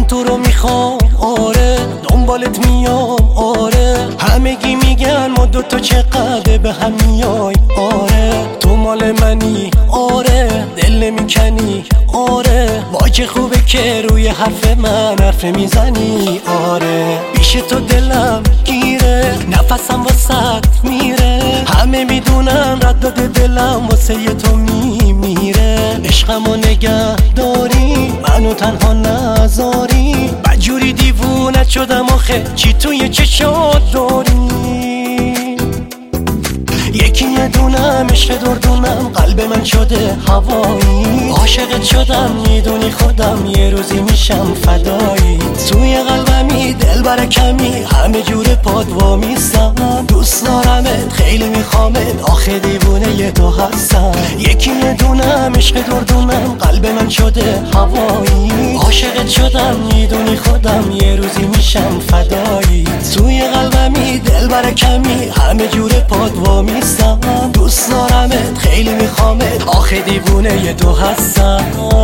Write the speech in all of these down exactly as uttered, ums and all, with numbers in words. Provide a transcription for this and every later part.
تو رو میخوام آره، دنبالت میام آره، همگی میگن ما دوتا چقدر به هم میای آره، تو مال منی آره، دل نمیکنی آره، وای چه خوبه که روی حرف من حرف میزنی آره، پیش تو دلم گیره، نفسم واسط میره، همه میدونن رد داده دلم واسه تو میمیره، عشقمو نگه داری منو تنها نذاری، بجوری دیوونت شدم آخه چی توی چشات داری، یکی یه دونم عشق دردونم، قلب من شده هوایی، عاشقت شدم میدونی خودم یه روزی میشم فدایی، توی قلبمی دل بر کمی همه جور پاد وامیستم، دوست دارمت خیلی میخوامت آخه دیوونه یه تو هستم، یکی یه دونم عشق دردونم، قلب من شده هوایی، عاشقت شدم میدونی خودم یه روزی میشم فدایی، توی قلبمی دل بر کمی همه جور پاد وامیستم، دوست دارمت خیلی میخوامت آخه دیوونه یه تو هستم.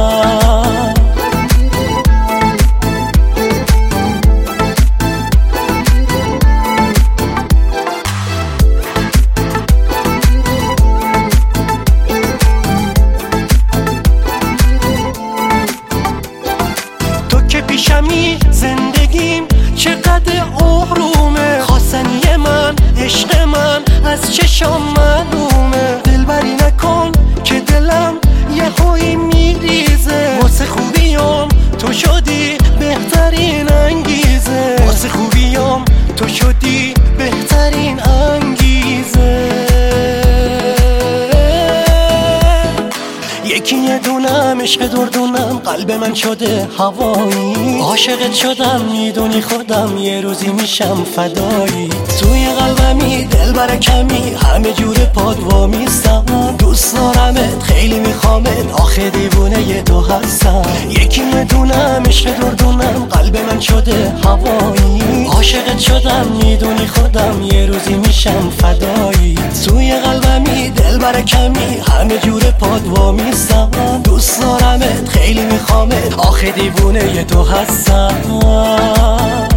تو که پیشمی زندگیم چقدر آرومه، خواستنی من عشق من از چشام معلومه، دلبری نکن که دلم یه هایی میریزه، واسه خوبیام تو شدی بهترین انگیزه، واسه خوبیام تو شدی بهترین انگیزه، یکی یه دونم عشق دردونم، قلب من شده هوایی، عاشقت شدم میدونی خودم یه روزی میشم فدایی، توی قلبمی دل بر کمی همه جور پاد وامیستم، دوست دارمت خیلی میخوامت آخه دیوونه یه تو هستم، یکی یه دونم عشق دردونم، قلب من شده هوایی، عاشقت شدم میدونی خودم یه روزی میشم فدایی، توی قلبمی دل بر کمی همه جور پاد وامیستم، دوست دارمت خیلی میخوامت آخه دیوونه یه تو هستم.